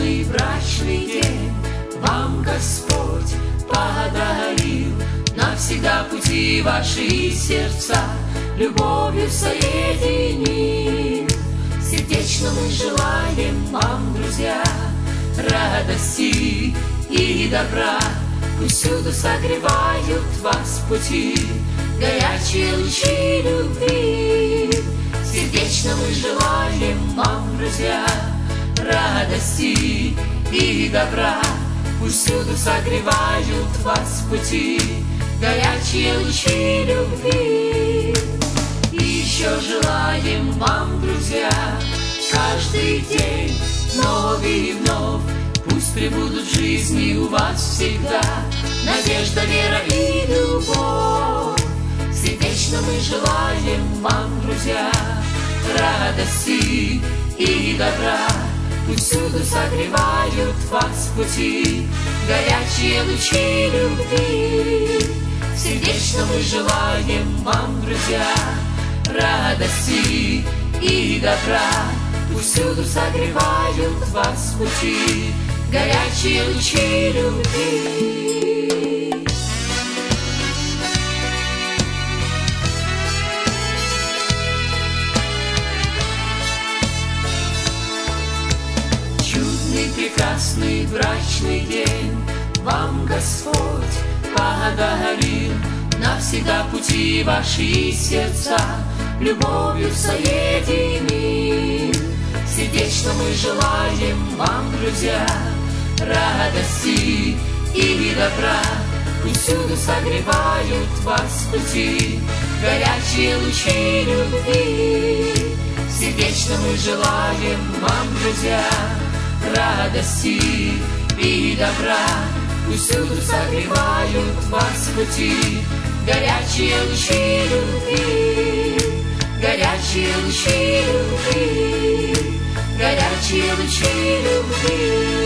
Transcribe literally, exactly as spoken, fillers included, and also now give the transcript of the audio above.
прекрасный брачный день вам Господь подарил. Навсегда пути ваши сердца любовью соединил. Сердечно мы желаем вам, друзья, радости и добра. Пусть всюду согревают вас пути горячие лучи любви. Сердечно мы желаем вам, друзья, радости и добра. Пусть всюду согревают вас пути горячие лучи любви. И еще желаем вам, друзья, каждый день вновь и вновь пусть пребудут в жизни у вас всегда надежда, вера и любовь. Сердечно мы желаем вам, друзья, радости и добра. Пусть всюду согревают вас пути горячие лучи любви. Сердечно мы желаем вам, друзья, радости и добра. Пусть всюду согревают вас пути горячие лучи любви. Чудный, прекрасный брачный день вам Господь подарил. Навсегда пути ваши сердца любовью соединил. Сердечно мы желаем вам, друзья, радости и добра. Пусть всюду согревают вас пути горячие лучи любви. Сердечно мы желаем вам, друзья, радости и добра. Пусть всюду согревают вас пути горячие лучи любви. Горячие лучи любви. Горячие лучи любви.